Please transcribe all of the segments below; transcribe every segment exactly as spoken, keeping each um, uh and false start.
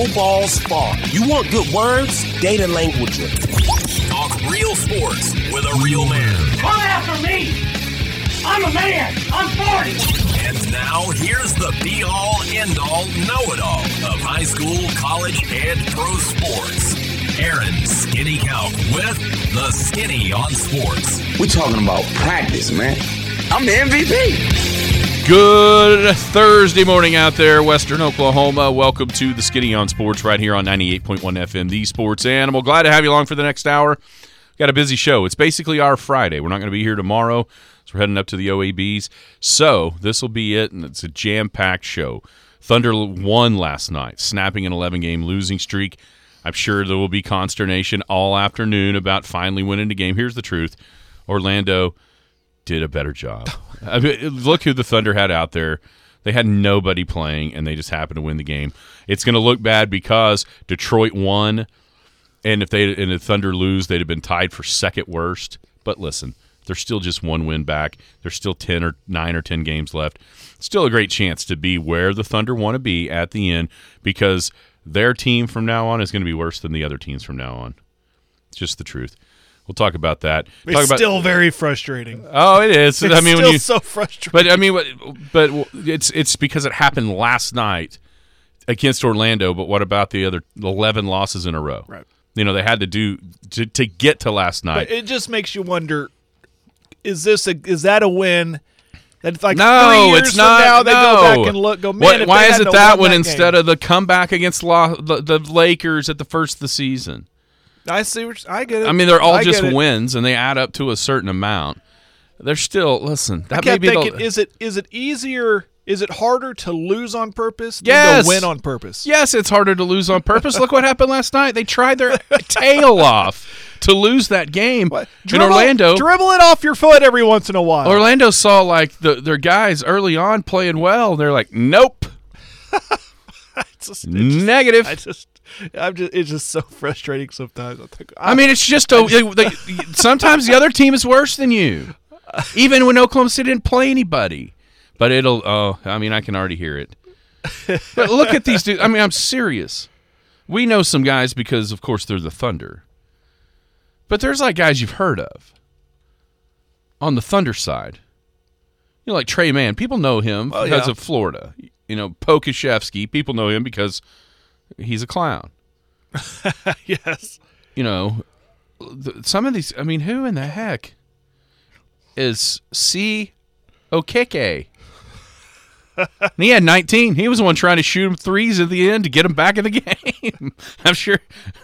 no balls fall. You want good words? Data language. Talk real sports with a real man. Come after me! I'm a man! I'm forty! And now, here's the be-all, end-all, know-it-all of high school, college, and pro sports. Aaron Skinny Count with the Skinny on Sports. We're talking about practice, man. I'm the M V P. Good Thursday morning out there, Western Oklahoma. Welcome to the Skinny on Sports right here on ninety-eight point one F M, the Sports Animal. Glad to have you along for the next hour. Got a busy show. It's basically our Friday. We're not going to be here tomorrow, so we're heading up to the O A Bs. So this will be it, and it's a jam-packed show. Thunder won last night, snapping an eleven-game losing streak. I'm sure there will be consternation all afternoon about finally winning the game. Here's the truth. Orlando did a better job. I mean, look who the Thunder had out there. They had nobody playing, and they just happened to win the game. It's going to look bad because Detroit won, and if they and the Thunder lose, they'd have been tied for second worst. But listen, they're still just one win back. There's still ten or nine or ten games left. Still a great chance to be where the Thunder want to be at the end because their team from now on is going to be worse than the other teams from now on. It's just the truth. We'll talk about that. It's talk about, still very frustrating. Oh, it is. It's I mean, still when you, so frustrating. But I mean, but it's it's because it happened last night against Orlando. But what about the other eleven losses in a row? Right. You know, they had to do to, to get to last night. But it just makes you wonder: is this a is that a win? That like no, three years it's not. From now, they no. go back and look. Go, man, what, if why they is hadn't it that one that instead game. of the comeback against La, the, the Lakers at the first of the season? I see. What I get it. I mean, they're all I just get it. wins, and they add up to a certain amount. They're still listen. That I kept may be thinking: the, is it is it easier? Is it harder to lose on purpose than yes. to win on purpose? Yes, it's harder to lose on purpose. Look what happened last night. They tried their tail off to lose that game What? in Dribble, Orlando. Dribble it off your foot every once in a while. Orlando saw like the, their guys early on playing well. They're like, nope, It's just, it just, negative. I just, I'm just, it's just so frustrating sometimes. I, think, I mean, it's just a, they, they, sometimes the other team is worse than you, even when Oklahoma City didn't play anybody. But it'll. Oh, I mean, I can already hear it. But look at these dudes. I mean, I'm serious. We know some guys because, of course, they're the Thunder. But there's like guys you've heard of on the Thunder side. You know, like Trey Mann. People know him oh, because yeah. of Florida. You know, Pokashevsky. People know him because he's a clown. yes. You know, some of these. I mean, who in the heck is C. Okeke? And he had nineteen. He was the one trying to shoot him threes at the end to get him back in the game. I'm sure.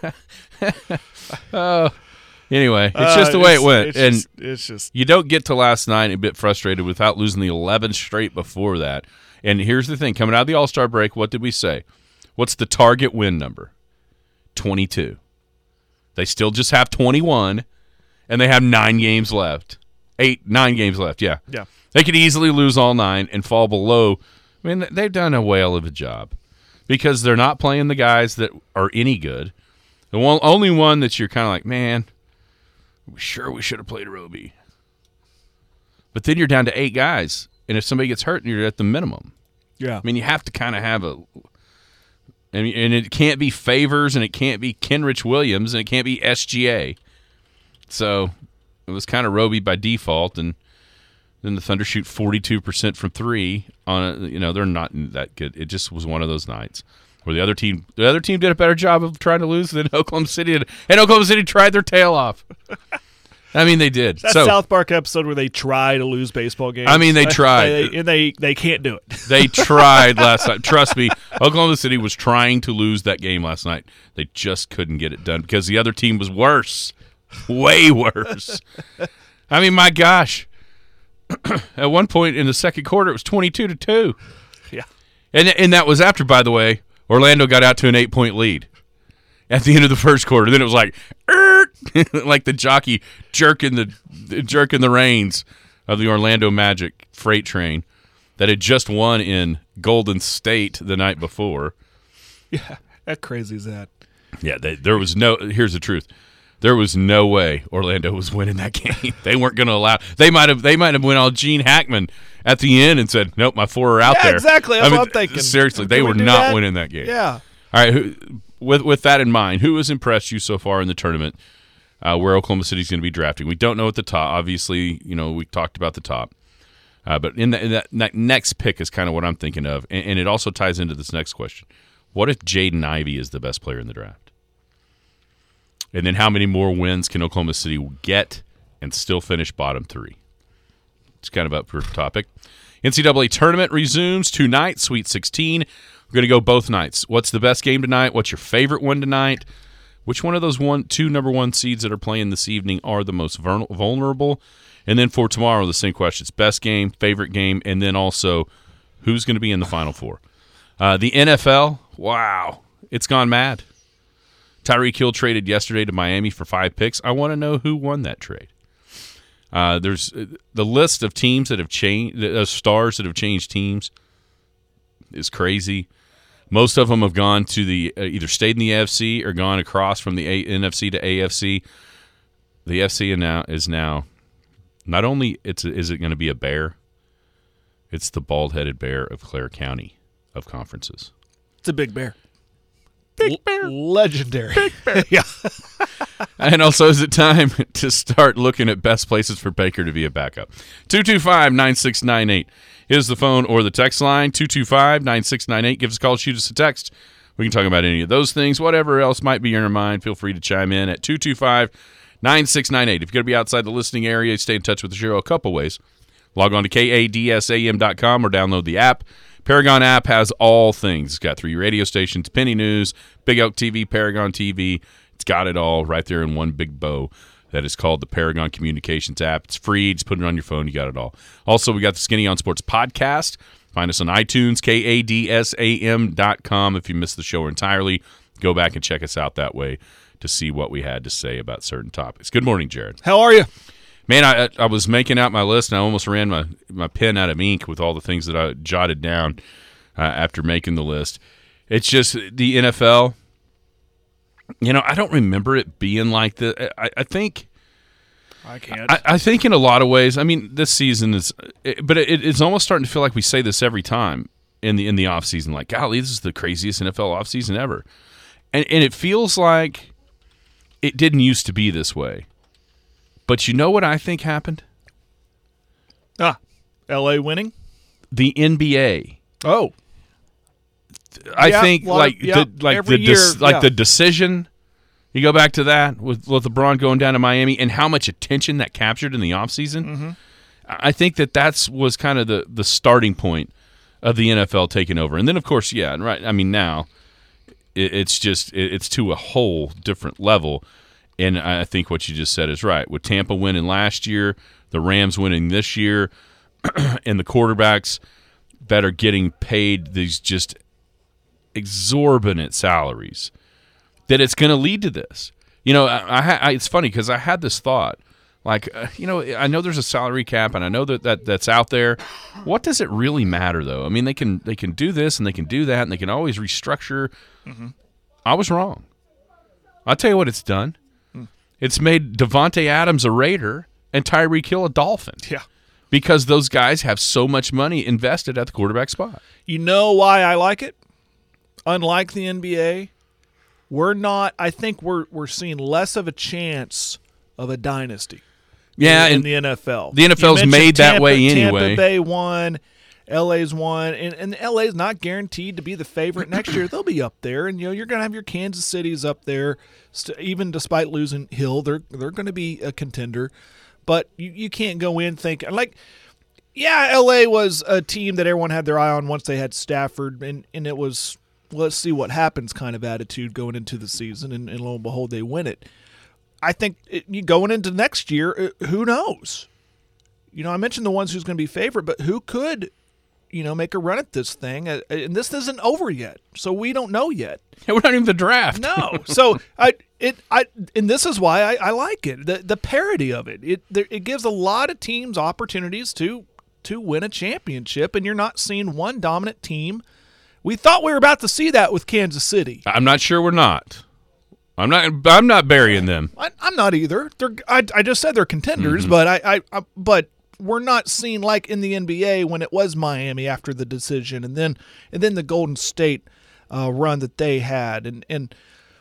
Oh, anyway, it's just the way uh, it went. It's and just, it's just you don't get to last night a bit frustrated without losing the eleven straight before that. And here's the thing: coming out of the All-Star break, what did we say? What's the target win number? twenty-two. They still just have twenty-one, and they have nine games left. Eight, nine games left. Yeah, yeah. They could easily lose all nine and fall below. I mean, they've done a whale of a job because they're not playing the guys that are any good. The one, only one that you're kind of like, man, sure we should have played Roby. But then you're down to eight guys, and if somebody gets hurt, you're at the minimum. Yeah. I mean, you have to kind of have a – and and it can't be Favors, and it can't be Kenrich Williams, and it can't be S G A. So it was kind of Roby by default, and then the Thunder shoot forty-two percent from three on a, you know, they're not that good. It just was one of those nights where the other team the other team did a better job of trying to lose than Oklahoma City did, and Oklahoma City tried their tail off. I mean, they did. That so, South Park episode where they try to lose baseball games. I mean, they tried. they, and they, they can't do it. They tried last night. Trust me, Oklahoma City was trying to lose that game last night. They just couldn't get it done because the other team was worse. Way worse. I mean, my gosh. At one point in the second quarter, it was twenty-two to two. Yeah. And and that was after, by the way, Orlando got out to an eight-point lead at the end of the first quarter. Then it was like, like the jockey jerking the jerking the reins of the Orlando Magic freight train that had just won in Golden State the night before. Yeah, how crazy is that? Yeah, they, there was no – here's the truth. There was no way Orlando was winning that game. They weren't going to allow – they might have they might have went on Gene Hackman at the end and said, nope, my four are out yeah, there. exactly. That's I mean, what I'm thinking. Seriously, Can they we were do not that? winning that game. Yeah. All right, who, with with that in mind, who has impressed you so far in the tournament uh, where Oklahoma City is going to be drafting? We don't know at the top. Obviously, you know, we talked about the top. Uh, but in, the, in that, that next pick is kind of what I'm thinking of, and, and it also ties into this next question. What if Jaden Ivey is the best player in the draft? And then how many more wins can Oklahoma City get and still finish bottom three? It's kind of up for topic. N C double A tournament resumes tonight, Sweet sixteen. We're going to go both nights. What's the best game tonight? What's your favorite one tonight? Which one of those one, two number one seeds that are playing this evening are the most vulnerable? And then for tomorrow, the same questions. Best game, favorite game, and then also who's going to be in the Final Four. Uh, the N F L, wow, it's gone mad. Tyreek Hill traded yesterday to Miami for five picks. I want to know who won that trade. Uh, there's uh, the list of teams that have changed, uh, stars that have changed teams is crazy. Most of them have gone to the uh, either stayed in the A F C or gone across from the a- N F C to A F C. The A F C now is now not only it's is it going to be a bear, it's the bald-headed bear of Clare County of conferences. It's a big bear. Big bear. L- legendary. Big bear. Yeah. And also, is it time to start looking at best places for Baker to be a backup? two two five, nine six nine eight is the phone or the text line. two two five, nine six nine eight. Give us a call, shoot us a text. We can talk about any of those things. Whatever else might be in your mind, feel free to chime in at two two five, nine six nine eight. If you're going to be outside the listening area, stay in touch with the show a couple ways. Log on to K A D S A M dot com or download the app. Paragon app has all things. It's got three radio stations, Penny News, Big Elk T V, Paragon T V. It's got it all right there in one big bow. That is called the Paragon Communications app. It's free. Just put it on your phone. You got it all. Also, we got the Skinny on Sports podcast. Find us on iTunes, K A D S A M dot com. If you missed the show entirely, go back and check us out that way to see what we had to say about certain topics. Good morning, Jared. How are you? Man, I I was making out my list, and I almost ran my, my pen out of ink with all the things that I jotted down uh, after making the list. It's just the N F L. You know, I don't remember it being like this. I, I think I can't. I, I think in a lot of ways, I mean, this season is – but it, it's almost starting to feel like we say this every time in the in the offseason. Like, golly, this is the craziest N F L offseason ever. And, and it feels like it didn't used to be this way. But you know what I think happened? Ah, L A winning? The N B A. Oh. I yeah, think well, like yeah, the like every the year, dis, like yeah. the decision. You go back to that with, with LeBron going down to Miami and how much attention that captured in the offseason. Mm-hmm. I think that that's was kind of the, the starting point of the N F L taking over. And then, of course, yeah, right. I mean, now it, it's just it, it's to a whole different level. And I think what you just said is right. With Tampa winning last year, the Rams winning this year, and the quarterbacks that are getting paid these just exorbitant salaries, that it's going to lead to this. You know, I, I, I it's funny because I had this thought, like, uh, you know, I know there's a salary cap, and I know that, that that's out there. What does it really matter, though? I mean, they can they can do this and they can do that, and they can always restructure. Mm-hmm. I was wrong. I'll tell you what it's done. Mm. It's made Devontae Adams a Raider and Tyreek Hill a Dolphin. Yeah. Because those guys have so much money invested at the quarterback spot. You know why I like it? Unlike the N B A, we're not. I think we're we're seeing less of a chance of a dynasty. Yeah, in, and in the N F L. The N F L's You made Tampa, that way anyway. Tampa Bay won, L A's won, and, and L A's not guaranteed to be the favorite next year. They'll be up there, and you know you're going to have your Kansas Cities up there. St- even despite losing Hill, they're they're going to be a contender. But you, you can't go in thinking like. Yeah, L A was a team that everyone had their eye on once they had Stafford, and, and it was let's see what happens kind of attitude going into the season, and, and lo and behold, they win it. I think it, you going into next year, who knows? You know, I mentioned the ones who's going to be favored, but who could, you know, make a run at this thing? And this isn't over yet, so we don't know yet. We're not even the draft. No, so I it I and this is why I, I like it. The the parity of it. It there, it gives a lot of teams opportunities to. to win a championship, and you're not seeing one dominant team. We thought we were about to see that with Kansas City. I'm not sure we're not. I'm not. I'm not burying them. I, I'm not either. They're. I, I just said they're contenders, Mm-hmm. but I, I, I. But we're not seeing like in the N B A when it was Miami after the decision, and then and then the Golden State uh, run that they had. And, and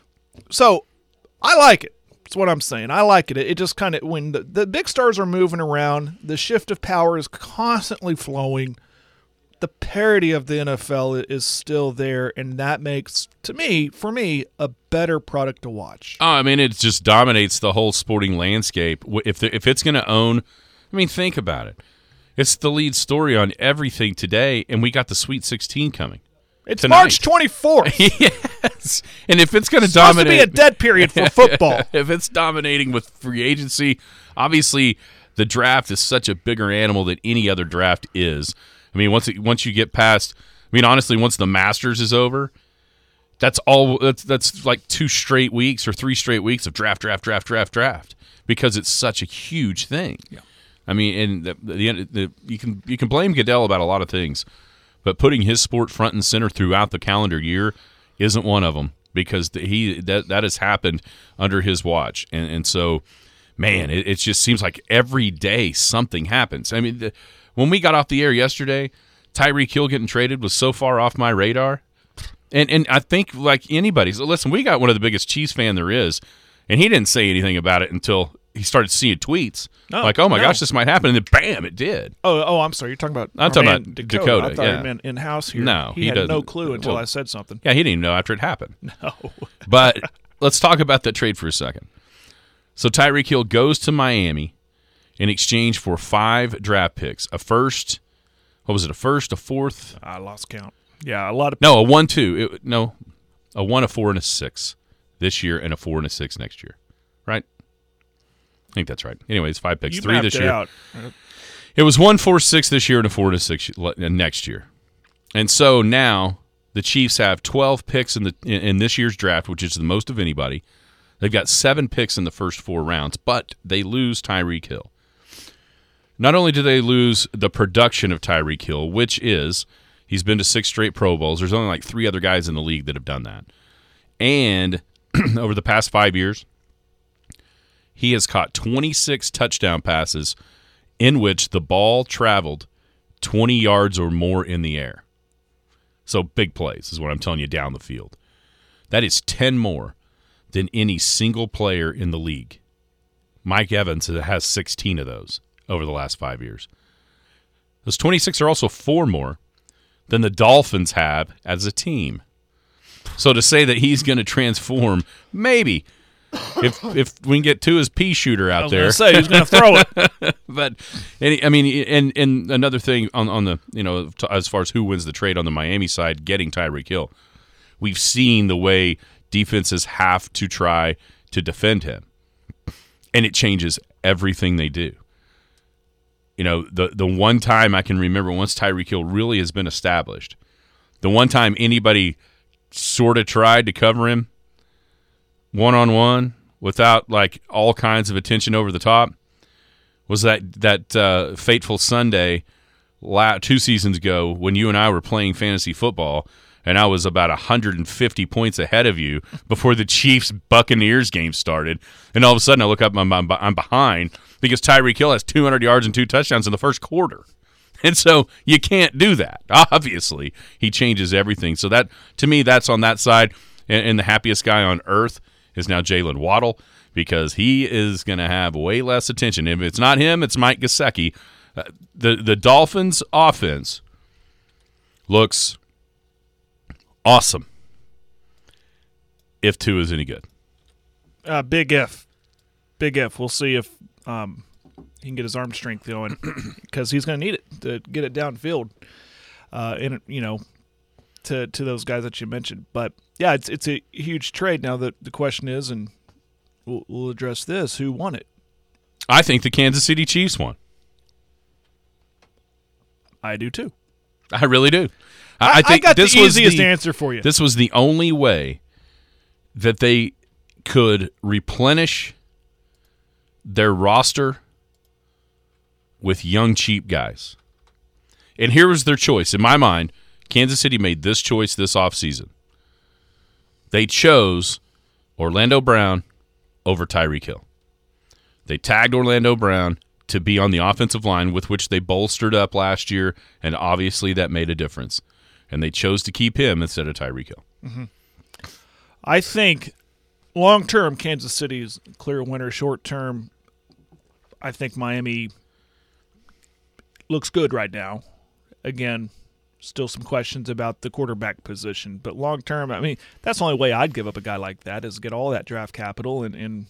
so I like it. That's what I'm saying. I like it. It, it just kind of, when the, the big stars are moving around, the shift of power is constantly flowing. The parity of the N F L is still there, and that makes, to me, for me, a better product to watch. Oh, I mean, it just dominates the whole sporting landscape. If the, if it's going to own, I mean, think about it. It's the lead story on everything today, and we got the Sweet sixteen coming. It's tonight. March twenty-fourth. Yes, and if it's going to It's dominate, supposed to be a dead period for football. If it's dominating with free agency, obviously the draft is such a bigger animal than any other draft is. I mean, once it, once you get past, I mean, honestly, once the Masters is over, that's all. That's that's like two straight weeks or three straight weeks of draft, draft, draft, draft, draft, because it's such a huge thing. Yeah. I mean, and the, the, the you can you can blame Goodell about a lot of things, but putting his sport front and center throughout the calendar year isn't one of them, because the, he that that has happened under his watch, and and so, man, it, it just seems like every day something happens. I mean. The, When we got off the air yesterday, Tyreek Hill getting traded was so far off my radar. And and I think, like anybody, so listen, we got one of the biggest Chiefs fan there is, and he didn't say anything about it until he started seeing tweets. No, like, oh, my no. gosh, this might happen. And then, bam, it did. Oh, oh, I'm sorry. You're talking about I'm our talking man about Dakota. Dakota, I thought yeah. you meant in-house here. No, he, he had no doesn't. clue until Well, I said something. Yeah, he didn't even know after it happened. No. But let's talk about that trade for a second. So Tyreek Hill goes to Miami in exchange for five draft picks, a first – what was it, a first, a fourth? I lost count. Yeah, a lot of No, a one, two. It, no, a one, a four, and a six this year, and a four and a six next year. Right? I think that's right. Anyways, five picks, you three mapped this it year. out. It was one, four, six this year, and a four and a six next year. And so now the Chiefs have twelve picks in the in, in this year's draft, which is the most of anybody. They've got seven picks in the first four rounds, but they lose Tyreek Hill. Not only do they lose the production of Tyreek Hill, which is he's been to six straight Pro Bowls. There's only like three other guys in the league that have done that. And over the past five years, he has caught twenty-six touchdown passes in which the ball traveled twenty yards or more in the air. So big plays is what I'm telling you down the field. That is ten more than any single player in the league. Mike Evans has sixteen of those over the last five years. Those twenty-six are also four more than the Dolphins have as a team. So to say that he's going to transform, maybe, if if we can get to his pea shooter out I was there. gonna say he's going to throw it. But any, I mean, and and another thing on on the you know t- as far as who wins the trade on the Miami side, getting Tyreek Hill, we've seen the way defenses have to try to defend him, and it changes everything they do. You know, the the one time I can remember once Tyreek Hill really has been established, the one time anybody sort of tried to cover him one-on-one without like all kinds of attention over the top was that that uh, fateful Sunday la- two seasons ago when you and I were playing fantasy football and I was about one hundred fifty points ahead of you before the Chiefs-Buccaneers game started. And all of a sudden I look up, I'm, I'm behind because Tyreek Hill has two hundred yards and two touchdowns in the first quarter. And so you can't do that. Obviously, he changes everything. So that, to me, that's on that side. And, and the happiest guy on earth is now Jalen Waddle because he is going to have way less attention. If it's not him, it's Mike Gesicki. Uh, the, the Dolphins' offense looks awesome if Tua is any good. Uh, big if. Big if. We'll see if um, he can get his arm strength going because he's going to need it to get it downfield. Uh, and, you know, to to those guys that you mentioned. But, yeah, it's it's a huge trade. Now, the, the question is, and we'll, we'll address this, who won it? I think the Kansas City Chiefs won. I do, too. I really do. I, I, I think I got this the was easiest the, answer for you. This was the only way that they could replenish their roster with young, cheap guys. And here was their choice. In my mind, Kansas City made this choice this offseason. They chose Orlando Brown over Tyreek Hill. They tagged Orlando Brown to be on the offensive line with which they bolstered up last year, and obviously that made a difference. And they chose to keep him instead of Tyreek Hill. Mm-hmm. I think long term, Kansas City is clear winner. Short term, I think Miami looks good right now. Again, still some questions about the quarterback position, but long term, I mean, that's the only way I'd give up a guy like that is get all that draft capital and and,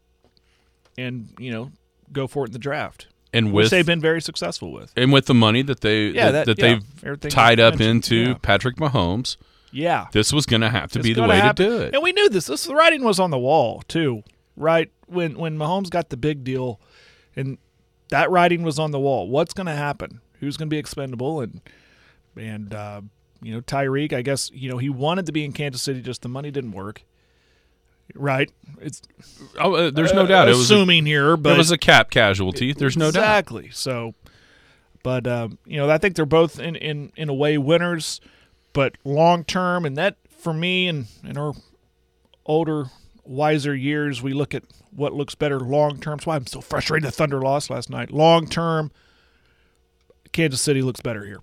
and you know go for it in the draft. And which with they've been very successful with, and with the money that they yeah, that, that, that yeah, they've everything tied you up mentioned, into yeah. Patrick Mahomes, yeah, this was going to have to It's be the gonna way happen. to do it. And we knew this. This the writing was on the wall too, right? When when Mahomes got the big deal, and that writing was on the wall. What's going to happen? Who's going to be expendable? And and uh, you know Tyreek. I guess you know he wanted to be in Kansas City, just the money didn't work. Right? It's Oh, uh, there's no doubt. It was a, assuming here, but it was a cap casualty. There's no doubt. exactly. So, but um, you know, I think they're both in, in, in a way winners, but long term, and that for me and in our older, wiser years, we look at what looks better long term. That's why I'm so frustrated. The Thunder lost last night. Long term, Kansas City looks better here.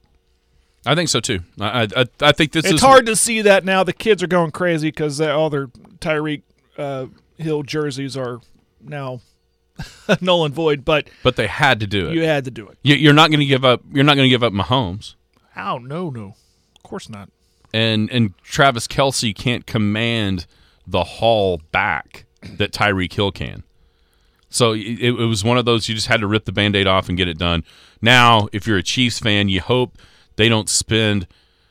I think so too. I I, I think this it's is hard to see that now. The kids are going crazy because all their Tyreek uh, Hill jerseys are now null and void. But but they had to do it. you had to do it. You, you're not going to give up. You're not going to give up Mahomes. Oh no, no, of course not. And and Travis Kelce can't command the haul back that Tyreek Hill can. So it, it was one of those you just had to rip the Band-Aid off and get it done. Now, if you're a Chiefs fan, you hope they don't spend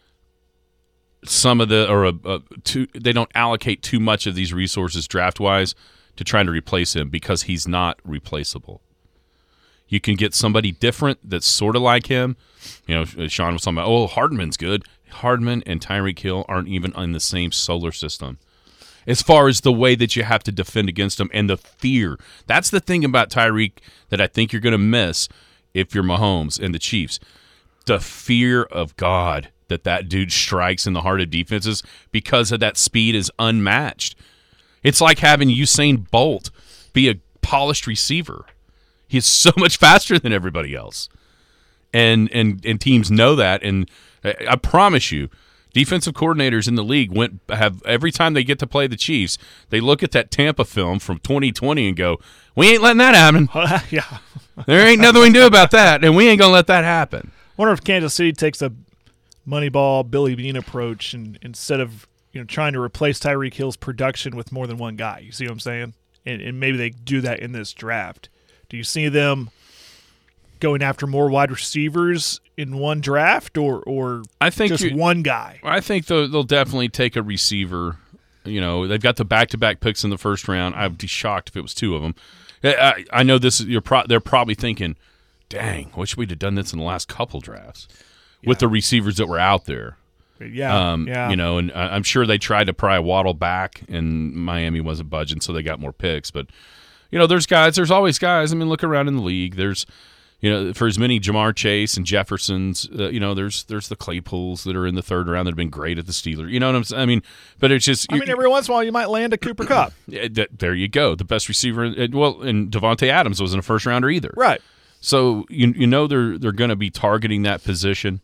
some of the or a, a too, they don't allocate too much of these resources draft-wise to trying to replace him because he's not replaceable. You can get somebody different that's sort of like him. You know, Sean was talking about, oh, Hardman's good. Hardman and Tyreek Hill aren't even in the same solar system. As far as the way that you have to defend against them and the fear. That's the thing about Tyreek that I think you're going to miss if you're Mahomes and the Chiefs. The fear of God that that dude strikes in the heart of defenses because of that speed is unmatched. It's like having Usain Bolt be a polished receiver. He's so much faster than everybody else. And and and teams know that, and I promise you, defensive coordinators in the league went have every time they get to play the Chiefs, they look at that Tampa film from twenty twenty and go, "We ain't letting that happen. yeah, There ain't nothing we can do about that, and we ain't gonna let that happen." wonder if Kansas City takes a Moneyball Billy Bean approach, and instead of you know trying to replace Tyreek Hill's production with more than one guy, you see what I'm saying? And, and maybe they do that in this draft. Do you see them going after more wide receivers in one draft, or or I think just you- one guy? I think they'll, they'll definitely take a receiver. You know, they've got the back-to-back picks in the first round. I'd be shocked if it was two of them. I, I know this. Is, you're pro, they're probably thinking, "Dang, wish we'd have done this in the last couple drafts yeah. with the receivers that were out there." Yeah, um, yeah. You know, and I'm sure they tried to pry Waddle back, and Miami wasn't budging, so they got more picks. But you know, there's guys. There's always guys. I mean, look around in the league. There's You know, for as many Jamar Chase and Jeffersons, uh, you know, there's there's the Claypools that are in the third round that have been great at the Steelers. You know what I'm saying? I mean, but it's just. I mean, every once in a while you might land a Cooper Kupp. Yeah, that, there you go. The best receiver. In, well, and Devontae Adams wasn't a first rounder either. Right. So you you know they're they're going to be targeting that position,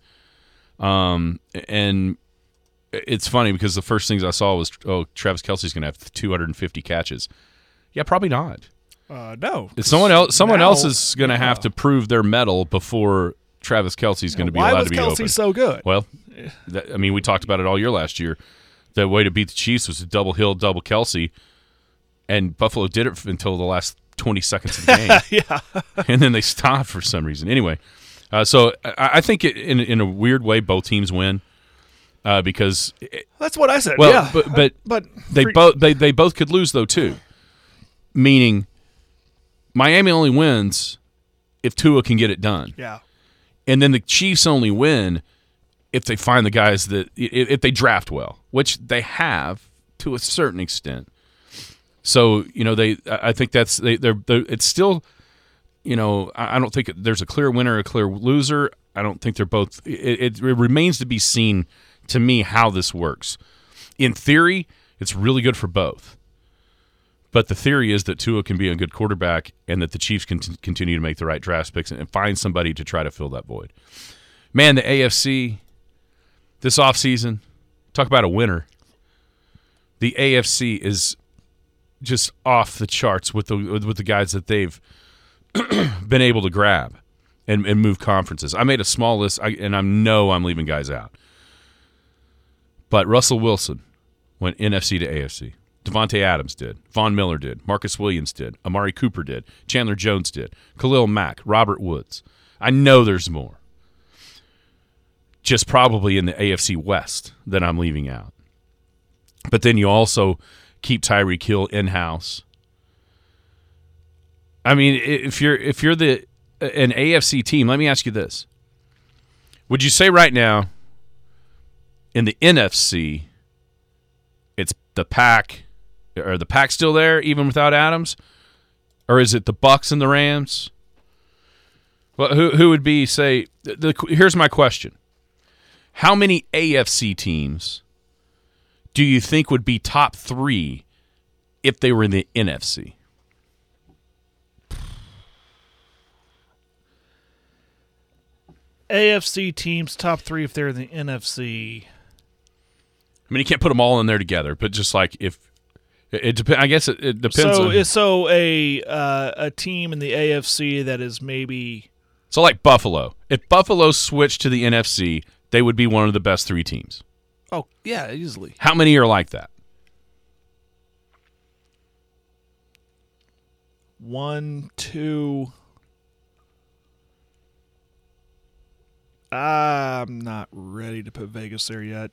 um, and it's funny because the first things I saw was oh Travis Kelce's going to have two hundred fifty catches. Yeah, probably not. Uh, no, Someone else. Someone now, else is going to yeah. have to prove their mettle before Travis Kelce's going to be Why allowed was to be Kelce open. so good? Well, that, I mean, we talked about it all year last year. The way to beat the Chiefs was to double Hill, double Kelce, and Buffalo did it until the last twenty seconds of the game. yeah, And then they stopped for some reason. Anyway, uh, so I, I think it, in in a weird way, both teams win uh, because it, that's what I said. well, yeah, but but, but they for- both they, they both could lose though too. Meaning, Miami only wins if Tua can get it done, yeah, and then the Chiefs only win if they find the guys that if, if they draft well, which they have to a certain extent. So you know they, I think that's they, they're, they're it's still, you know, I I don't think there's a clear winner, a clear loser. I don't think they're both. It, it, it remains to be seen to me how this works. In theory, it's really good for both. But the theory is that Tua can be a good quarterback and that the Chiefs can t- continue to make the right draft picks and find somebody to try to fill that void. Man, the A F C this offseason, Talk about a winner. The A F C is just off the charts with the with the guys that they've been able to grab and, and move conferences. I made a small list, I, and I know I'm leaving guys out. But Russell Wilson went N F C to A F C. Devontae Adams did. Von Miller did. Marcus Williams did. Amari Cooper did. Chandler Jones did. Khalil Mack. Robert Woods. I know there's more. Just probably in the A F C West that I'm leaving out. But then you also keep Tyreek Hill in-house. I mean, if you're if you're the an A F C team, let me ask you this. Would you say right now in the N F C it's the Pack, are the Pack still there even without Adams? Or is it the Bucs and the Rams? Well, who who would be, say, the, the, here's my question. How many A F C teams do you think would be top three if they were in the N F C? A F C teams top three if they're in the N F C. I mean, you can't put them all in there together, but just like if it, it depends. I guess it, it depends. So, on, so a uh, a team in the A F C that is maybe so like Buffalo. If Buffalo switched to the N F C, they would be one of the best three teams. Oh yeah, easily. How many are like that? One, two. I'm not ready to put Vegas there yet.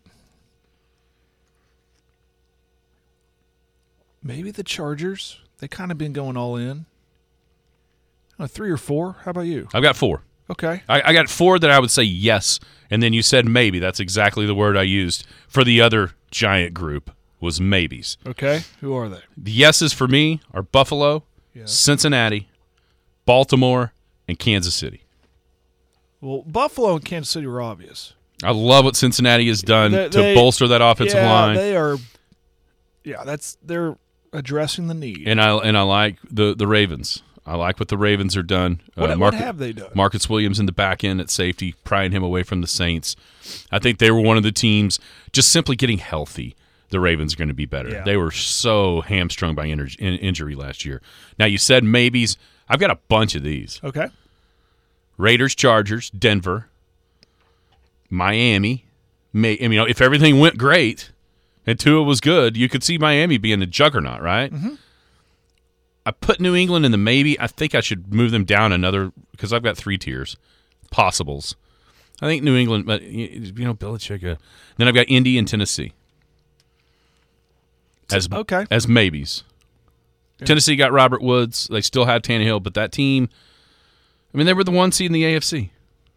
Maybe the Chargers. They kind of been going all in. Uh, three or four. How about you? I've got four. Okay. I, I got four that I would say yes, and then you said maybe. That's exactly the word I used for the other giant group was maybes. Okay. Who are they? The yeses for me are Buffalo, Yeah. Cincinnati, Baltimore, and Kansas City. Well, Buffalo and Kansas City were obvious. I love what Cincinnati has done They- to they- bolster that offensive yeah, line. they are. Yeah, that's they're addressing the need. And I and I like the, the Ravens. I like what the Ravens are done. What- uh, what have they done? Marcus Williams in the back end at safety, prying him away from the Saints. I think they were one of the teams just simply getting healthy. The Ravens are going to be better. Yeah. They were so hamstrung by inter- in- injury last year. Now, you said maybes. I've got a bunch of these. Okay. Raiders, Chargers, Denver, Miami. May, I mean, you know, if everything went great and Tua was good, you could see Miami being a juggernaut, right? Mm-hmm. I put New England in the maybe. I think I should move them down another because I've got three tiers, possibles. I think New England, but you know, Belichick. Uh, then I've got Indy and Tennessee as Okay. as maybes. Yeah. Tennessee got Robert Woods. They still had Tannehill, but that team. I mean, they were the one seed in the A F C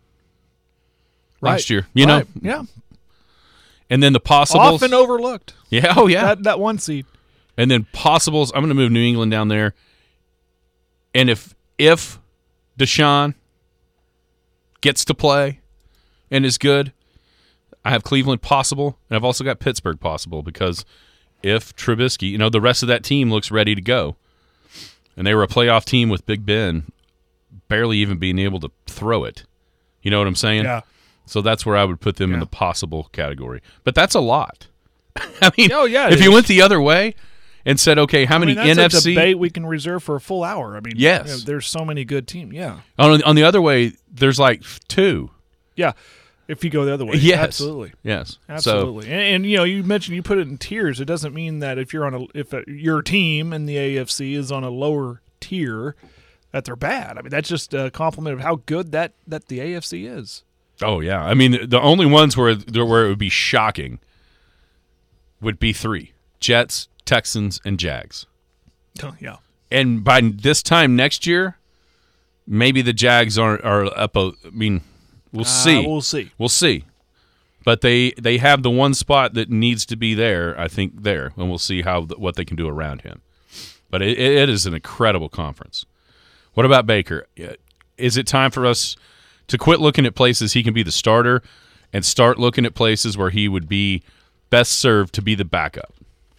last Right. year. You Right. know, Yeah. and then the possibles. Often overlooked. Yeah. Oh yeah. That that one seed. And then possibles, I'm going to move New England down there. And if if Deshaun gets to play and is good, I have Cleveland possible, and I've also got Pittsburgh possible because if Trubisky, you know, the rest of that team looks ready to go. And they were a playoff team with Big Ben barely even being able to throw it. You know what I'm saying? Yeah. So that's where I would put them Yeah. in the possible category. But that's a lot. I mean, Oh, yeah, it if you is. went the other way and said, okay, how I many mean, that's N F a C? debate we can reserve for a full hour. I mean, Yes. you know, there's so many good teams. Yeah. On, on the other way, there's like two. Yeah. If you go the other way. Yes. Absolutely. Yes. Absolutely. And, and you know, you mentioned you put it in tiers. It doesn't mean that if you're on a if a, your team in the A F C is on a lower tier that they're bad. I mean, that's just a compliment of how good that that the A F C is. So, oh, yeah. I mean, the, the only ones where, where it would be shocking would be three. Jets, Texans, and Jags. Oh, yeah. And by this time next year, maybe the Jags are, are up a – I mean, we'll see. Uh, we'll see. We'll see. But they, they have the one spot that needs to be there, I think, there, and we'll see how what they can do around him. But it, it is an incredible conference. What about Baker? Is it time for us to quit looking at places he can be the starter and start looking at places where he would be best served to be the backup?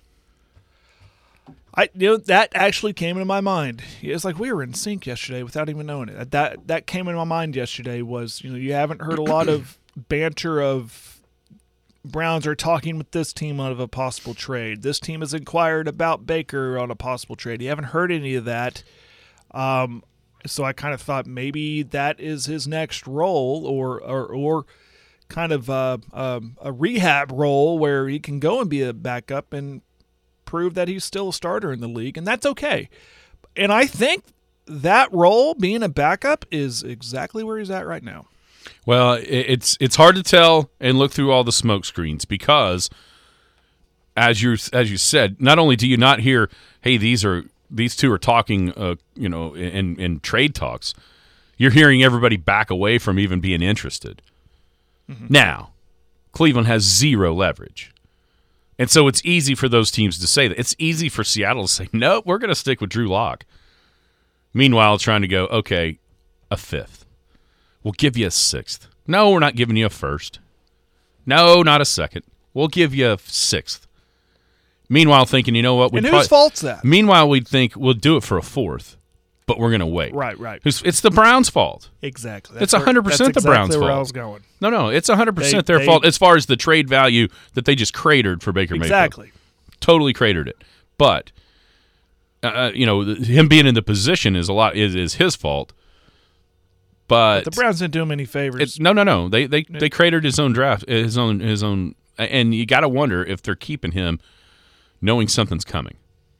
I you know that actually came into my mind. It's like we were in sync yesterday without even knowing it. That that came into my mind yesterday was, you know, you haven't heard a lot of banter of Browns are talking with this team of a possible trade. This team has inquired about Baker on a possible trade. You haven't heard any of that. Um, so I kind of thought maybe that is his next role, or or, or kind of uh, um, a rehab role where he can go and be a backup and prove that he's still a starter in the league, and that's okay. And I think that role, being a backup, is exactly where he's at right now. Well, it's it's hard to tell and look through all the smoke screens because, as you as you said, not only do you not hear, hey, these are these two are talking, uh, you know, in in trade talks, you're hearing everybody back away from even being interested. Mm-hmm. Now, Cleveland has zero leverage, and so it's easy for those teams to say that. It's easy for Seattle to say, no, we're going to stick with Drew Lock. Meanwhile, trying to go, okay, a fifth. We'll give you a sixth. No, we're not giving you a first. No, not a second. We'll give you a sixth. Meanwhile, thinking, you know what? And whose fault's that? Meanwhile, we'd think we'll do it for a fourth, but we're going to wait. Right, right. It's, it's the Browns' fault. Exactly. It's one hundred percent that's the Browns' exactly fault. Where I was going. No, no, it's one hundred percent They- their they- fault as far as the trade value that they just cratered for Baker Mayfield. Exactly. Totally cratered it. But, uh, you know, him being in the position is a lot is, is his fault. But, But the Browns didn't do him any favors. It's, no, no, no. They they they cratered his own draft, his own his own, and you got to wonder if they're keeping him, knowing something's coming.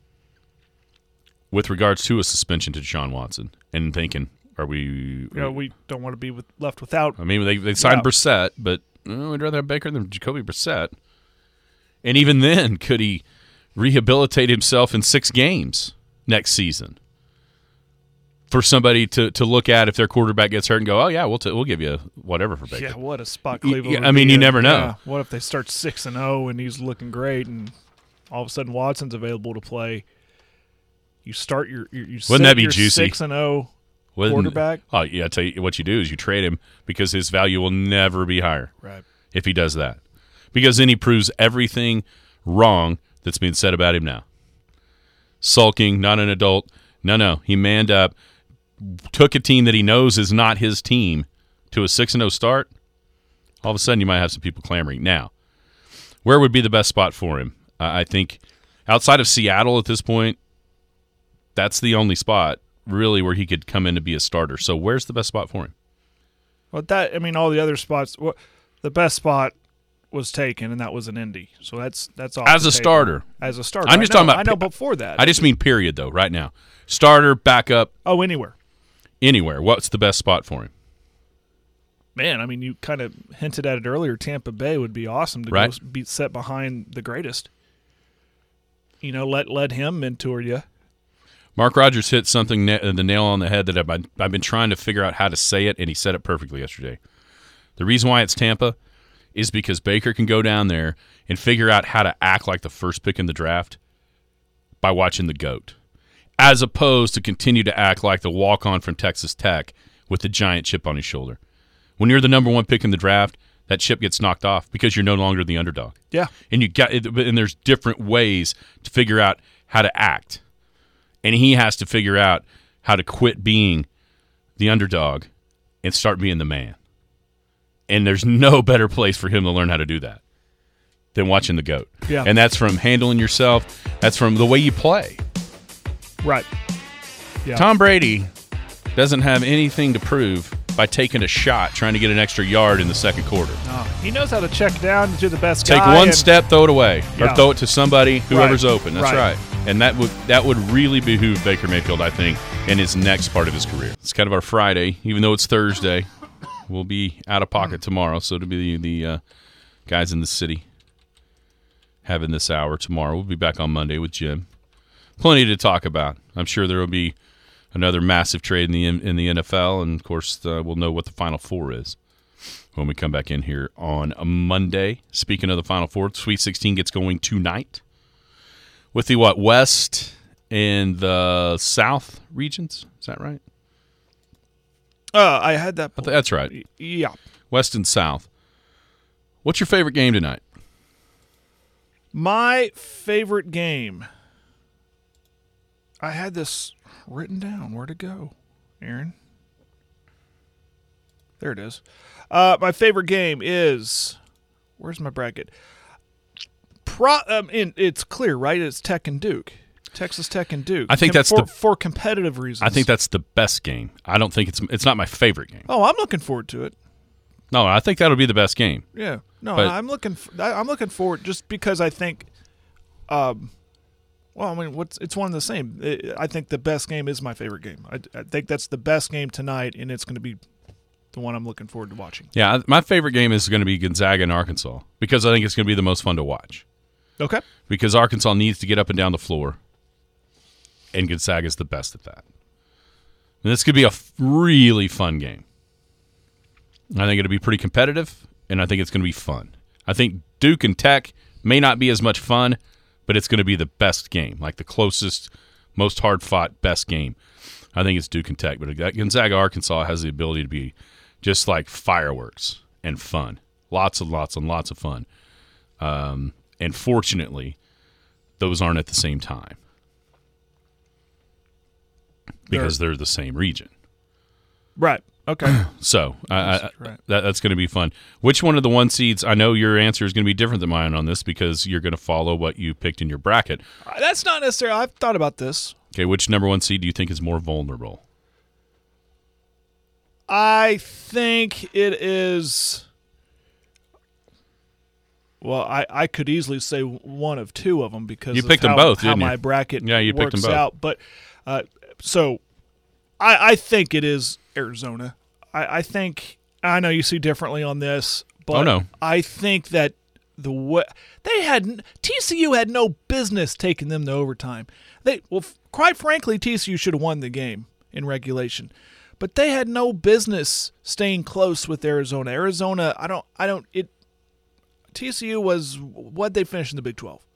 With regards to a suspension to Deshaun Watson, and thinking, are we? you know, we don't want to be with, left without. I mean, they they signed Yeah. Brissett, but oh, we'd rather have Baker than Jacoby Brissett. And even then, could he rehabilitate himself in six games next season? For somebody to, to look at if their quarterback gets hurt and go, oh, yeah, we'll t- we'll give you whatever for Baker. Yeah, what a spot Cleveland Yeah, would I mean, be you in. never know. Yeah. What if they start six and zero and he's looking great, and all of a sudden Watson's available to play? You start your you, you Wouldn't that be your juicy? six and zero Wouldn't- quarterback. Oh, yeah, I tell you what you do is you trade him because his value will never be higher Right. if he does that. Because then he proves everything wrong that's being said about him now. Sulking, not an adult. No, no, he manned up. Took a team that he knows is not his team to a six and oh start, all of a sudden you might have some people clamoring. Now, where would be the best spot for him? Uh, I think outside of Seattle at this point, that's the only spot really where he could come in to be a starter. So where's the best spot for him? Well, that I mean, all the other spots. Well, the best spot was taken, and that was an Indy. So that's that's off As the a table. starter. As a starter, I'm just I know, talking about- I know before that. I just mean period, though, right now. Starter, backup, oh, anywhere. anywhere. What's the best spot for him? Man, I mean, you kind of hinted at it earlier. Tampa Bay would be awesome to Right. go be set behind the greatest. You know, let let him mentor you. Mark Rogers hit something, na- the nail on the head that I've been, I've been trying to figure out how to say it, and he said it perfectly yesterday. The reason why it's Tampa is because Baker can go down there and figure out how to act like the first pick in the draft by watching the GOAT, as opposed to continue to act like the walk-on from Texas Tech with the giant chip on his shoulder. When you're the number one pick in the draft, that chip gets knocked off because you're no longer the underdog. Yeah. And you got and there's different ways to figure out how to act. And he has to figure out how to quit being the underdog and start being the man. And there's no better place for him to learn how to do that than watching the GOAT. Yeah. And that's from handling yourself. That's from the way you play. Right. Yeah. Tom Brady doesn't have anything to prove by taking a shot trying to get an extra yard in the second quarter. Oh, he knows how to check down to the best Take guy. one and- step, throw it away, or Yeah. throw it to somebody, whoever's Right. open. That's Right. right. And that would that would really behoove Baker Mayfield, I think, in his next part of his career. It's kind of our Friday, even though it's Thursday. We'll be out of pocket tomorrow, so to be the, the uh, guys in the city having this hour tomorrow. We'll be back on Monday with Jim. Plenty to talk about. I'm sure there will be another massive trade in the in the N F L, and of course, uh, we'll know what the Final Four is when we come back in here on a Monday. Speaking of the Final Four, Sweet sixteen gets going tonight with the what West and the South regions. Is that right? Uh, I had that. I think that's right. Yeah. West and South. What's your favorite game tonight? My favorite game. I had this written down. Where'd it go, Aaron? There it is. Uh, my favorite game is Where's my bracket? Pro, um, and it's clear, right? It's Tech and Duke. Texas Tech and Duke. I think Com- that's for, the for competitive reasons. I think that's the best game. I don't think it's it's not my favorite game. Oh, I'm looking forward to it. No, I think that'll be the best game. Yeah. No, But- I'm looking. f- I- I'm looking forward just because I think. Um, well, I mean, what's it's one and the same. I I think the best game is my favorite game. I, I think that's the best game tonight, and it's going to be the one I'm looking forward to watching. Yeah, my favorite game is going to be Gonzaga and Arkansas because I think it's going to be the most fun to watch. Okay. Because Arkansas needs to get up and down the floor, and Gonzaga is the best at that. And this could be a f- really fun game. I think it'll be pretty competitive, and I think it's going to be fun. I think Duke and Tech may not be as much fun, but it's going to be the best game, like the closest, most hard-fought, best game. I think it's Duke and Tech, but Gonzaga, Arkansas has the ability to be just like fireworks and fun. Lots and lots and lots of fun. Um, and fortunately, those aren't at the same time because they're, they're the same region. Right. Okay. So I, I, right. that, that's going to be fun. Which one of the one seeds? I know your answer is going to be different than mine on this because you're going to follow what you picked in your bracket. Uh, That's not necessarily. I've thought about this. Okay, which number one seed do you think is more vulnerable? I think it is. Well, I, I could easily say one of two of them because You of picked them how, both, how didn't you? my bracket Yeah, you picked works them both. out. But uh, so I, I think it is Arizona. I, I think I know you see differently on this, but Oh, no. I think that the way they had T C U had no business taking them to overtime. They well, f- quite frankly, T C U should have won the game in regulation, but they had no business staying close with Arizona. Arizona, I don't, I don't. It T C U was what they finished in the Big twelve,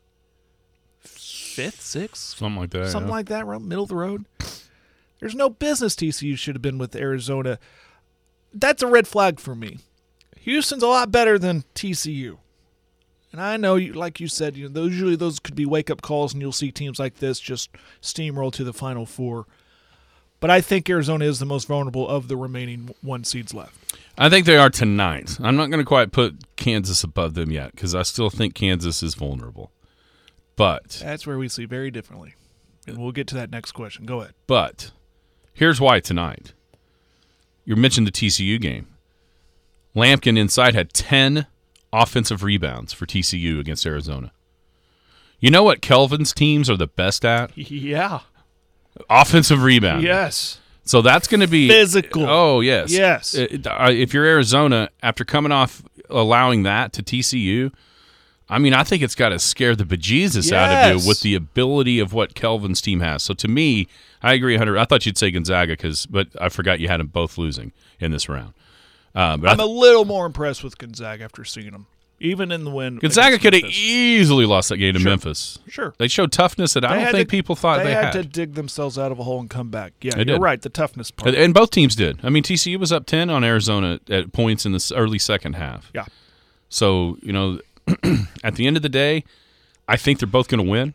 fifth, sixth, Something like that. something yeah. like that, around middle of the road. There's no business T C U should have been with Arizona. That's a red flag for me. Houston's a lot better than T C U. And I know, you, like you said, you know, those, usually those could be wake-up calls, and you'll see teams like this just steamroll to the Final Four. But I think Arizona is the most vulnerable of the remaining one seeds left. I think they are tonight. I'm not going to quite put Kansas above them yet because I still think Kansas is vulnerable. But That's where we see very differently. And we'll get to that next question. Go ahead. but here's why tonight. You mentioned the T C U game. Lampkin inside had ten offensive rebounds for T C U against Arizona. You know what Kelvin's teams are the best at? Yeah. Offensive rebound. Yes. So that's going to be Physical. Oh, yes. Yes. It- uh, if you're Arizona, after coming off allowing that to T C U, I mean, I think it's got to scare the bejesus out of Yes. you with the ability of what Kelvin's team has. So to me, I agree one hundred. I thought you'd say Gonzaga, cause, but I forgot you had them both losing in this round. Uh, but I I'm a little more impressed with Gonzaga after seeing them, even in the win. Gonzaga against could have Memphis. easily lost that game to Sure. Memphis. Sure. They showed toughness that I They don't had think to- people thought they, had, had. to dig themselves out of a hole and come back. Yeah, They you're did. right. The toughness part. And- And both teams did. I mean, T C U was up ten on Arizona at points in the s- early second half. yeah. So, you know, at the end of the day, I think they're both going to win.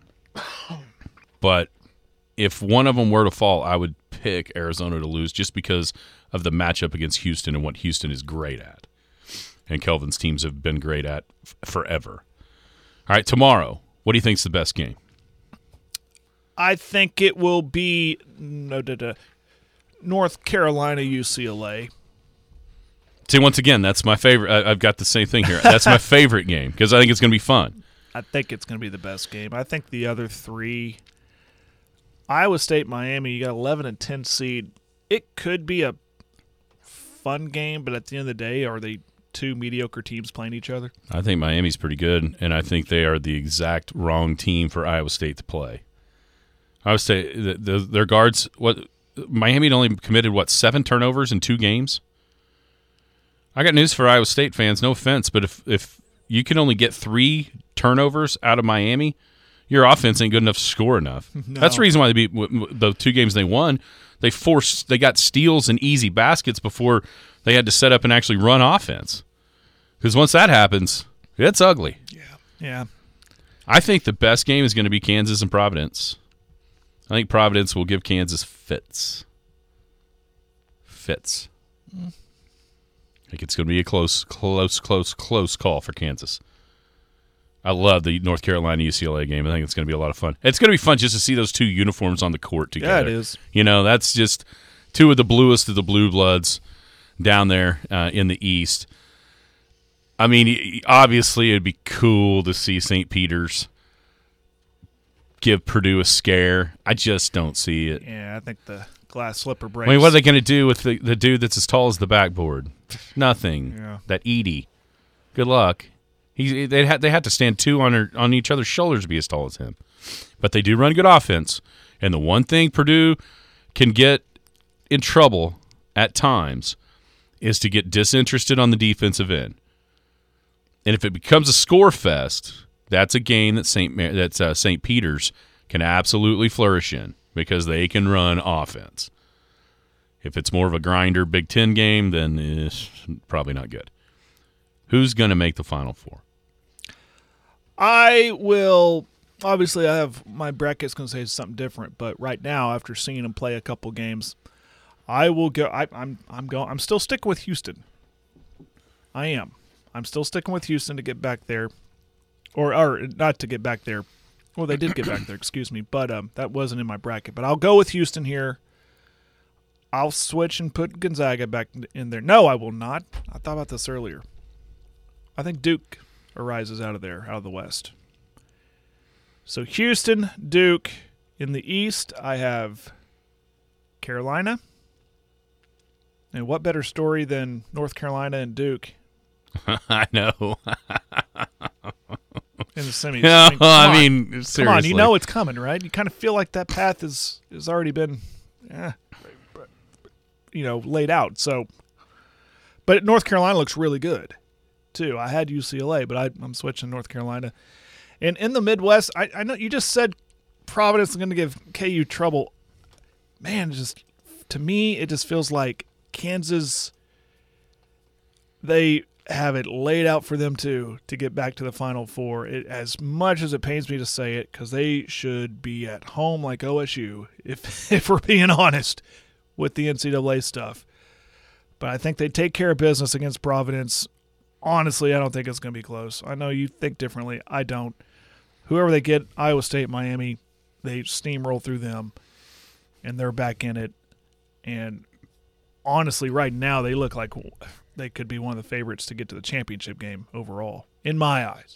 But if one of them were to fall, I would pick Arizona to lose just because of the matchup against Houston and what Houston is great at. And Kelvin's teams have been great at f- forever. All right, tomorrow, what do you think is the best game? I think it will be no, da, da, North Carolina U C L A. See, once again, that's my favorite. I, I've got the same thing here. That's my favorite game because I think it's going to be fun. I think it's going to be the best game. I think the other three, Iowa State, Miami, you got eleven and ten seed. It could be a fun game, but at the end of the day, are they two mediocre teams playing each other? I think Miami's pretty good, and I think they are the exact wrong team for Iowa State to play. Iowa State, the, the, their guards, what Miami had only committed, what, seven turnovers in two games? I got news for Iowa State fans, no offense, but if, if you can only get three turnovers out of Miami, your offense ain't good enough to score enough. No. That's the reason why they beat w- w- the two games they won. They forced, they got steals and easy baskets before they had to set up and actually run offense. Because once that happens, it's ugly. Yeah. I think the best game is going to be Kansas and Providence. I think Providence will give Kansas fits. Fits. think it's going to be a close, close, close, close call for Kansas. I love the North Carolina U C L A game. I think it's going to be a lot of fun. It's going to be fun just to see those two uniforms on the court together. Yeah, it is. You know, that's just two of the bluest of the blue bloods down there uh, in the East. I mean, obviously, it'd be cool to see Saint Peter's give Purdue a scare. I just don't see it. Yeah, I think the glass slipper breaks. I mean, what are they going to do with the, the dude that's as tall as the backboard? Nothing. Yeah. That Edey. Good luck. He they had they had to stand two on her, on each other's shoulders to be as tall as him. But they do run good offense. And the one thing Purdue can get in trouble at times is to get disinterested on the defensive end. And if it becomes a score fest, that's a game that Saint Mar- that's uh, Saint Peter's can absolutely flourish in because they can run offense. If it's more of a grinder Big Ten game, then it's probably not good. Who's going to make the Final Four? I will. Obviously, I have my bracket's going to say something different, but right now, after seeing him play a couple games, I will go. I, I'm I'm going. I'm still sticking with Houston. I am. I'm still sticking with Houston to get back there, or or not to get back there. Well, they did get back there. Excuse me, but um, that wasn't in my bracket. But I'll go with Houston here. I'll switch and put Gonzaga back in there. No, I will not. I thought about this earlier. I think Duke arises out of there, out of the West. So Houston, Duke. In the East, I have Carolina. And what better story than North Carolina and Duke? I know. In the semis. No, I mean, I on. mean, seriously. Come on, you know it's coming, right? You kind of feel like that path is has already been, eh, you know, laid out. So, but North Carolina looks really good, too. I had U C L A, but I, I'm switching North Carolina. And in the Midwest, I, I know you just said Providence is going to give K U trouble. Man, just to me, it just feels like Kansas. They have it laid out for them too to get back to the Final Four. It, as much as it pains me to say it, because they should be at home like O S U, if if we're being honest with the N C double A stuff. But I think they take care of business against Providence. Honestly, I don't think it's going to be close. I know you think differently. I don't. Whoever they get, Iowa State, Miami, they steamroll through them, and they're back in it. And honestly, right now, they look like they could be one of the favorites to get to the championship game overall, in my eyes.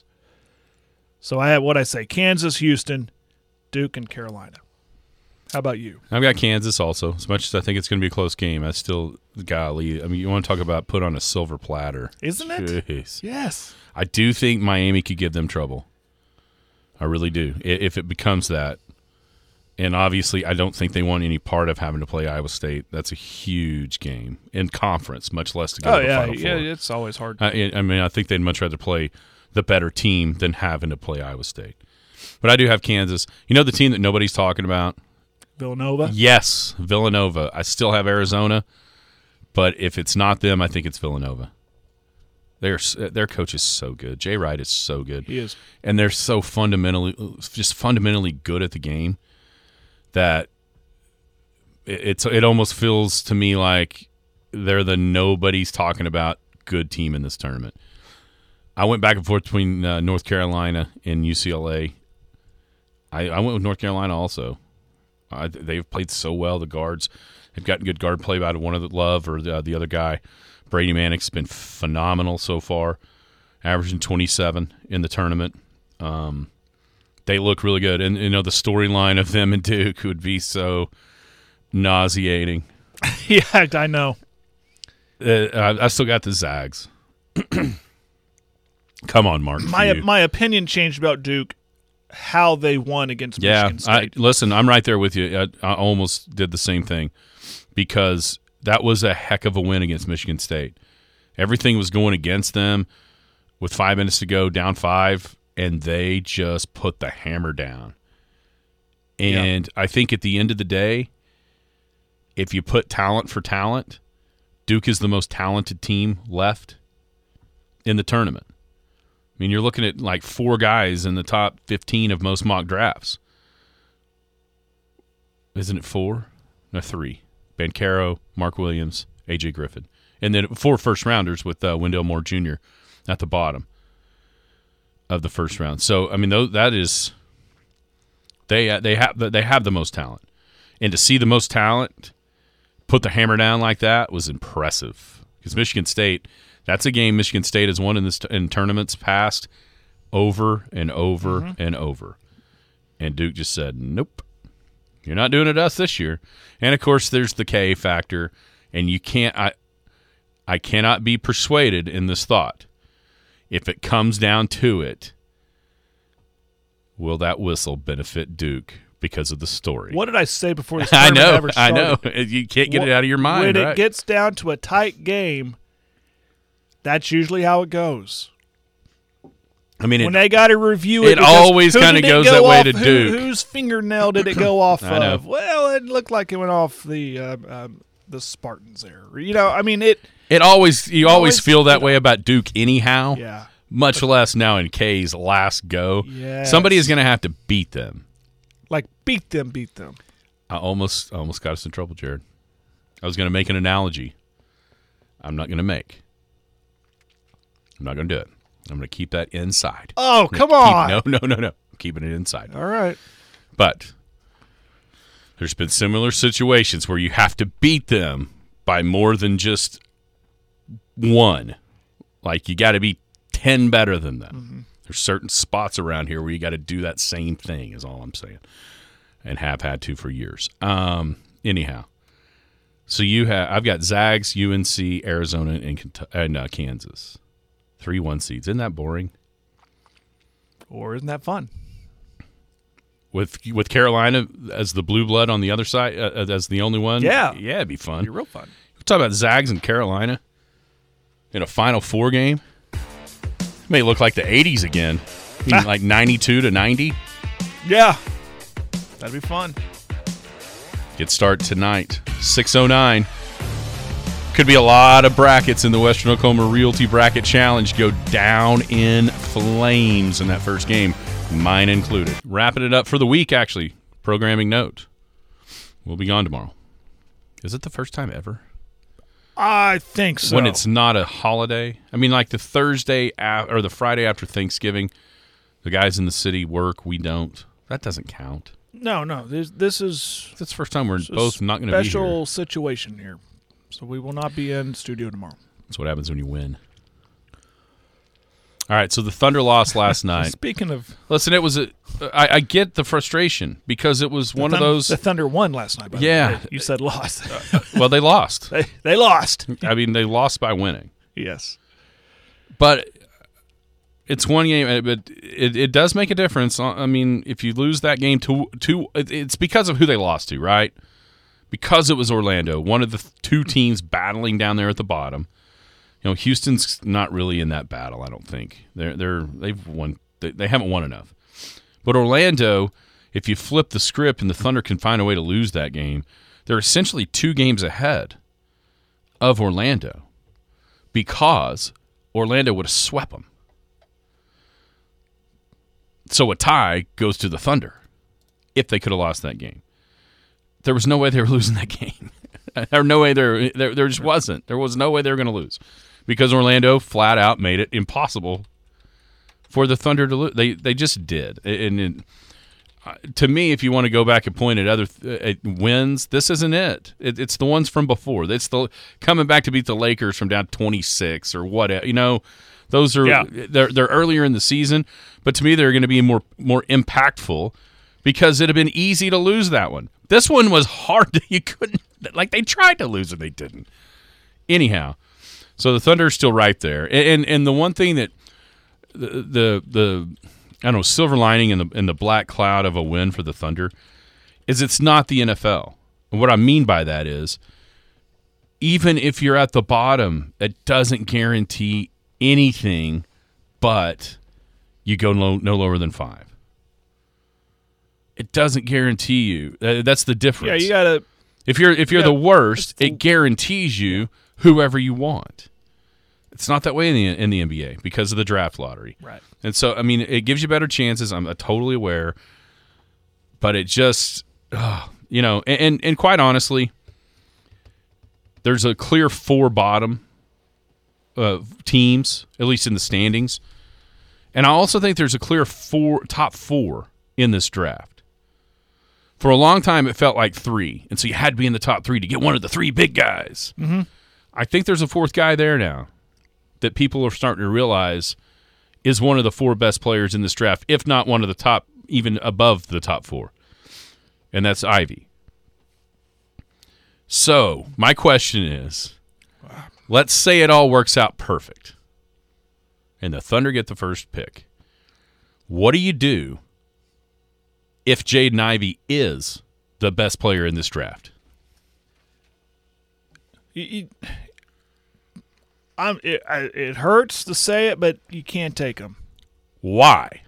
So I have what I say, Kansas, Houston, Duke, and Carolina. How about you? I've got Kansas also. As much as I think it's going to be a close game, I still, golly, I mean, you want to talk about put on a silver platter. Isn't it? Jeez. Yes. I do think Miami could give them trouble. I really do, if it becomes that. And obviously, I don't think they want any part of having to play Iowa State. That's a huge game in conference, much less to go Oh, to the yeah. Final Four. Yeah, it's always hard. I, I mean, I think they'd much rather play the better team than having to play Iowa State. But I do have Kansas. You know the team that nobody's talking about? Villanova? Yes, Villanova. I still have Arizona, but if it's not them, I think it's Villanova. Their their coach is so good. Jay Wright is so good. He is. And they're so fundamentally, just fundamentally good at the game that it, it's it almost feels to me like they're the nobody's talking about good team in this tournament. I went back and forth between uh, North Carolina and U C L A. I, I went with North Carolina also. Uh, they've played so well. The guards have gotten good guard play out of one of the Love or the, uh, the other guy. Brady Manick's been phenomenal so far, averaging twenty-seven in the tournament. Um, they look really good. And, you know, the storyline of them and Duke would be so nauseating. Yeah, I know. Uh, I, I still got the Zags. Come on, Mark. My you. my opinion changed about Duke, how they won against Yeah, Michigan I, State. listen, I'm right there with you. I, I almost did the same thing because that was a heck of a win against Michigan State. Everything was going against them with five minutes to go, down five, and they just put the hammer down. And yeah. I think at the end of the day, if you put talent for talent, Duke is the most talented team left in the tournament. I mean, you're looking at like four guys in the top fifteen of most mock drafts. Isn't it four? No, three. Banchero, Mark Williams, A J Griffin. and then four first rounders with uh, Wendell Moore Junior at the bottom of the first round. So I mean, those, that is they uh, they have the, they have the most talent, and to see the most talent put the hammer down like that was impressive. Because Michigan State, that's a game Michigan State has won in this in tournaments past over and over mm-hmm. and over, and Duke just said, "Nope, you're not doing it to us this year." And of course, there's the K factor, and you can't. I I cannot be persuaded in this thought. If it comes down to it, will that whistle benefit Duke because of the story? What did I say before this I tournament know, ever I started? know. You can't get it out of your mind. When right? it gets down to a tight game, that's usually how it goes. I mean, when it, they got to review it, it always kind of goes go that way off, to who, Duke. Whose fingernail did it go off I know. of? Well, it looked like it went off the uh, um, the Spartans there. You know, I mean it. It always you always, always feel that you know, way about Duke anyhow. Yeah. Much less now in K's last go. Yes. Somebody is going to have to beat them. Like beat them, beat them. I almost almost got us in trouble, Jared. I was going to make an analogy. I'm not going to make. I'm not going to do it. I'm going to keep that inside. Oh, come keep, on. No, no, no, no. I'm keeping it inside. All right. But there's been similar situations where you have to beat them by more than just one. Like, you got to be ten better than them. Mm-hmm. There's certain spots around here where you got to do that same thing is all I'm saying, and have had to for years. Um, anyhow, so you have I've got Zags, U N C, Arizona, and, Kentucky, and uh, Kansas. Three one seeds. Isn't that boring? Or isn't that fun? With with Carolina as the blue blood on the other side, uh, as the only one? Yeah. Yeah, it'd be fun. It'd be real fun. We're talking about Zags and Carolina in a Final Four game. It may look like the eighties again. You mean like ninety-two to ninety. Yeah. That'd be fun. Get started tonight, six oh nine. Could be a lot of brackets in the Western Oklahoma Realty Bracket Challenge go down in flames in that first game, mine included. Wrapping it up for the week, actually. Programming note. We'll be gone tomorrow. Is it the first time ever? I think so. When it's not a holiday? I mean, like the Thursday af- or the Friday after Thanksgiving, the guys in the city work, we don't. That doesn't count. No, no. This, this is It's the first time we're both not going to be here. Special situation here. So we will not be in studio tomorrow. That's what happens when you win. All right, so the Thunder lost last night. Speaking of, listen, it was a. I, I get the frustration because it was one thun- of those. The Thunder won last night. By Yeah. the way. You said lost. Well, they lost. they they lost. I mean, they lost by winning. Yes, but it's one game. But it, it does make a difference. I mean, if you lose that game to to, it's because of who they lost to, right? Because it was Orlando, one of the two teams battling down there at the bottom. You know, Houston's not really in that battle, I don't think. They're they're they've won they, they haven't won enough. But Orlando, if you flip the script and the Thunder can find a way to lose that game, they're essentially two games ahead of Orlando because Orlando would have swept them. So a tie goes to the Thunder if they could have lost that game. There was no way they were losing that game. There no way there, there there just wasn't. There was no way they were going to lose because Orlando flat out made it impossible for the Thunder to lose. They they just did. And, and uh, to me, if you want to go back and point at other th- at wins, this isn't it. it. It's the ones from before. It's the coming back to beat the Lakers from down twenty-six or whatever. You know, those are yeah. they're they're earlier in the season, but to me they're going to be more more impactful because it'd have been easy to lose that one. This one was hard. You couldn't, like, they tried to lose and they didn't. Anyhow, so the Thunder are still right there. And, and and the one thing that the the, the I don't know, silver lining in the in the black cloud of a win for the Thunder is it's not the N F L. And what I mean by that is even if you're at the bottom, it doesn't guarantee anything but you go no, no lower than five. It doesn't guarantee you. Uh, that's the difference. Yeah, you gotta. If you're if you're Yeah, the worst, the, it guarantees you whoever you want. It's not that way in the in the N B A because of the draft lottery. Right. And so, I mean, it gives you better chances. I'm totally aware, but it just, uh, you know, and, and and quite honestly, there's a clear four bottom uh, teams, at least in the standings. And I also think there's a clear four top four in this draft. For a long time, it felt like three, and so you had to be in the top three to get one of the three big guys. Mm-hmm. I think there's a fourth guy there now that people are starting to realize is one of the four best players in this draft, if not one of the top, even above the top four, and that's Ivy. So my question is, let's say it all works out perfect, and the Thunder get the first pick. What do you do if Jaden Ivey is the best player in this draft? You, you, I'm, it, I, it hurts to say it, but you can't take him. Why?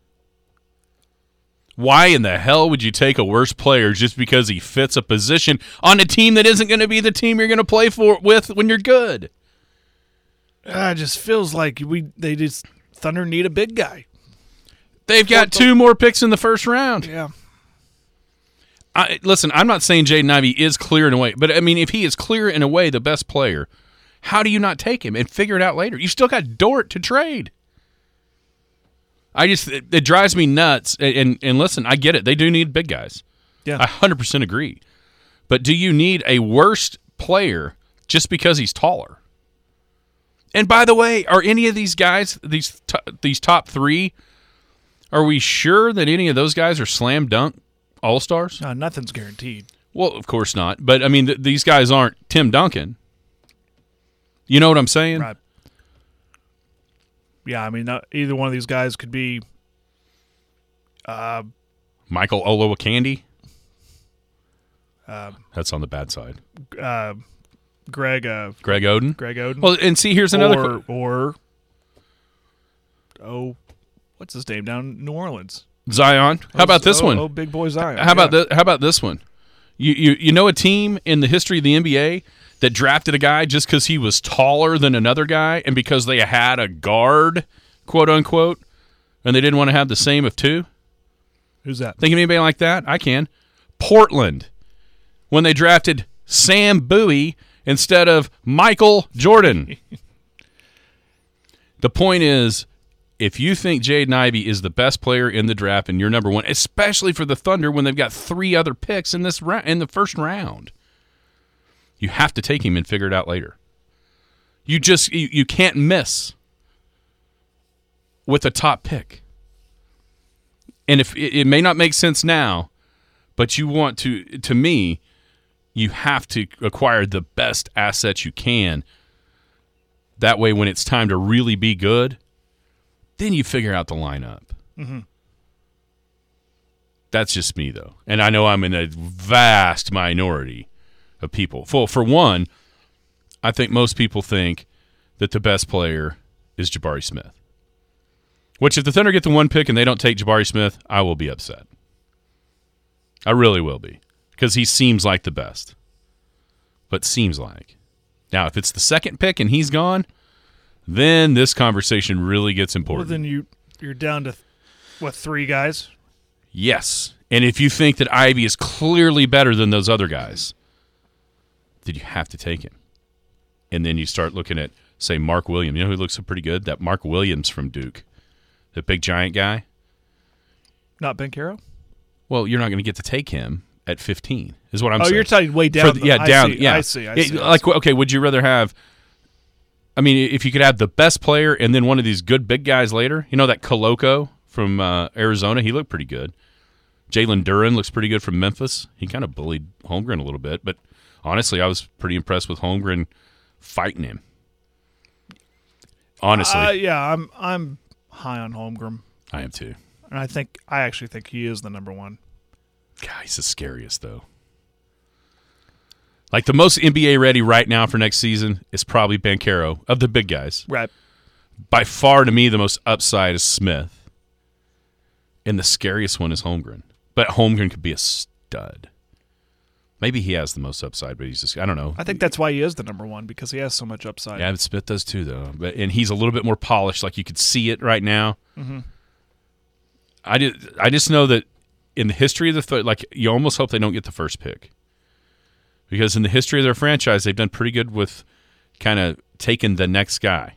Why in the hell would you take a worse player just because he fits a position on a team that isn't going to be the team you're going to play for with when you're good? Uh, it just feels like we they just Thunder need a big guy. They've got two more picks in the first round. Yeah. I, listen, I'm not saying Jaden Ivey is clear in a way, but I mean, if he is clear in a way the best player, how do you not take him and figure it out later? You still got Dort to trade. I just it, it drives me nuts. And, and and listen, I get it. They do need big guys. Yeah. I one hundred percent agree. But do you need a worse player just because he's taller? And by the way, are any of these guys, these t- these top three, are we sure that any of those guys are slam dunk all-stars? No, nothing's guaranteed. Well, of course not. But, I mean, th- these guys aren't Tim Duncan. You know what I'm saying? Right. Yeah, I mean, not, either one of these guys could be uh, Michael Olowokandi? Uh, That's on the bad side. Uh, Greg uh, Greg Oden? Greg Oden. Well, and see, here's another or, qu- or, oh, what's his name down in New Orleans? Zion. How about this oh, one? Oh, big boy Zion. How about yeah. the, How about this one? You, you you know a team in the history of the N B A that drafted a guy just because he was taller than another guy and because they had a guard, quote unquote, and they didn't want to have the same of two? Who's that? Think of anybody like that? I can. Portland, when they drafted Sam Bowie instead of Michael Jordan. The point is, if you think Jaden Ivey is the best player in the draft and you're number one, especially for the Thunder when they've got three other picks in this ra- in the first round, you have to take him and figure it out later. You just you, you can't miss with a top pick. And if it, it may not make sense now, but you want to, to me, you have to acquire the best assets you can. That way, when it's time to really be good, then you figure out the lineup. Mm-hmm. That's just me, though. And I know I'm in a vast minority of people. For, for one, I think most people think that the best player is Jabari Smith. Which, if the Thunder get the one pick and they don't take Jabari Smith, I will be upset. I really will be. Because he seems like the best. But seems like. Now, if it's the second pick and he's gone, then this conversation really gets important. Well, then you, you're down to, what, three guys? Yes. And if you think that Ivy is clearly better than those other guys, then you have to take him. And then you start looking at, say, Mark Williams. You know who looks pretty good? That Mark Williams from Duke. The big giant guy. Not Banchero? Well, you're not going to get to take him at fifteen, is what I'm oh, saying. Oh, you're talking way down. The, yeah, I down. See, yeah, I see. I It- see. I like, see. okay, would you rather have? I mean, if you could have the best player and then one of these good big guys later, you know that Koloko from uh, Arizona, he looked pretty good. Jalen Duren looks pretty good from Memphis. He kind of bullied Holmgren a little bit, but honestly, I was pretty impressed with Holmgren fighting him. Honestly, Uh, yeah, I'm I'm high on Holmgren, I am too. and I think I actually think he is the number one. God, he's the scariest, though. Like, the most N B A ready right now for next season is probably Banchero of the big guys. Right. By far, to me, the most upside is Smith. And the scariest one is Holmgren. But Holmgren could be a stud. Maybe he has the most upside, but he's just, I don't know. I think that's why he is the number one, because he has so much upside. Yeah, but Smith does too, though. But and he's a little bit more polished. Like, you could see it right now. Mm-hmm. I, did, I just know that in the history of the th- like, you almost hope they don't get the first pick. Because in the history of their franchise, they've done pretty good with kind of taken the next guy.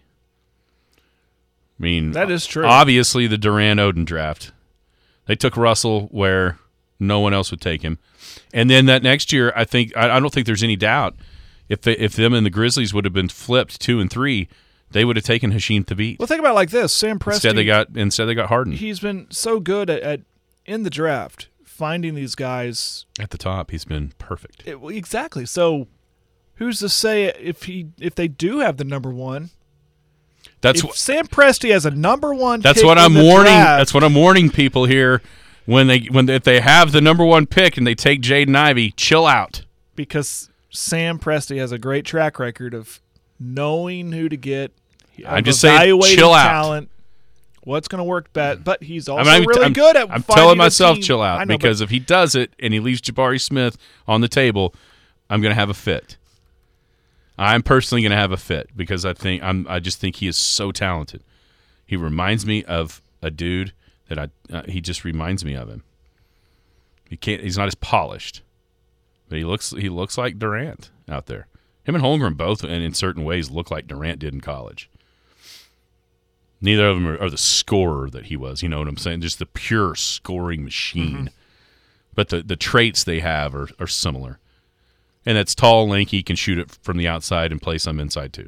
I mean, That is true. Obviously, the Durant-Oden draft. They took Russell where no one else would take him. And then that next year, I think I, I don't think there's any doubt if they, if them and the Grizzlies would have been flipped two and three, they would have taken Hasheem Thabeet. Well, think about it like this: Sam Presti. Instead, they got instead they got Harden He's been so good at, at in the draft finding these guys. at the top. He's been perfect. It, well, exactly. So, who's to say if he if they do have the number one? That's If what Sam Presti has a number one. that's pick what in I'm the warning. draft, That's what I'm warning people here. When they when if they have the number one pick and they take Jaden Ivey, chill out. because Sam Presti has a great track record of knowing who to get. I'm of just saying, evaluating chill out. talent, what's going to work best, but he's also I mean, I'm, really I'm- good at. I'm finding telling a myself team. chill I out know, because but if he does it and he leaves Jabari Smith on the table, I'm going to have a fit. I'm personally going to have a fit because I think I'm. I just think he is so talented. He reminds me of a dude that I. Uh, he just reminds me of him. He can't. He's not as polished, but he looks. He looks like Durant out there. Him and Holmgren both, and in certain ways, look like Durant did in college. Neither of them are, are the scorer that he was. You know what I'm saying? Just the pure scoring machine. Mm-hmm. But the, the traits they have are, are similar. And that's tall, lanky, can shoot it from the outside and play some inside too.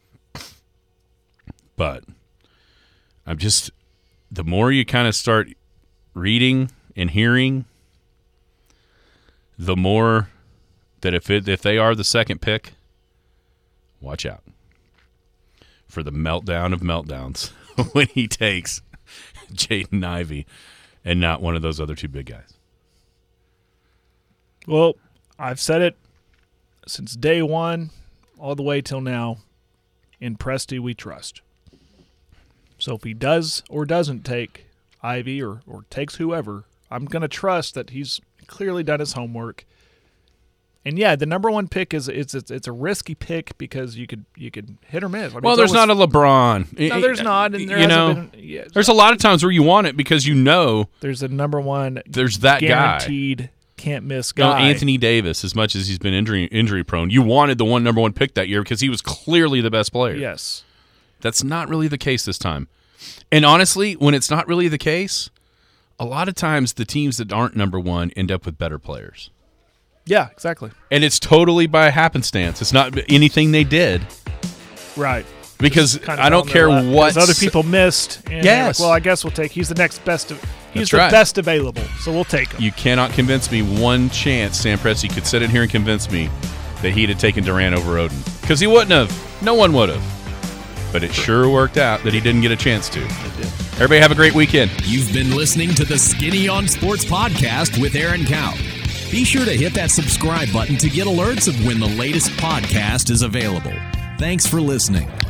But I'm just – the more you kind of start reading and hearing, the more that if it, if they are the second pick, watch out for the meltdown of meltdowns when he takes Jaden Ivey and not one of those other two big guys. Well, I've said it since day one, all the way till now. In Presti, we trust. So if he does or doesn't take Ivy or, or takes whoever, I'm going to trust that he's clearly done his homework. And yeah, the number one pick is it's it's, it's a risky pick because you could you could hit or miss. I mean, Well, it's there's always- not a LeBron. no, there's not, and there you hasn't know, been. Yeah, there's a lot of times where you want it because you know there's a number one there's that guy. guaranteed can't miss You know, guy. Anthony Davis, as much as he's been injury injury prone, you wanted the one number one pick that year because he was clearly the best player. Yes. That's not really the case this time. And honestly, when it's not really the case, a lot of times the teams that aren't number one end up with better players. Yeah, exactly. And it's totally by happenstance. It's not anything they did Right. because Kind of I don't fell in care their lap what because other people missed. And they're Yes. like, well, I guess we'll take. He's the next best. Of, he's That's the right. best available, so we'll take him. You cannot convince me one chance Sam Presti could sit in here and convince me that he'd have taken Durant over Oden. Because he wouldn't have. No one would have. But it sure worked out that he didn't get a chance to. Everybody have a great weekend. You've been listening to the Skinny on Sports podcast with Aaron Cow. Be sure to hit that subscribe button to get alerts of when the latest podcast is available. Thanks for listening.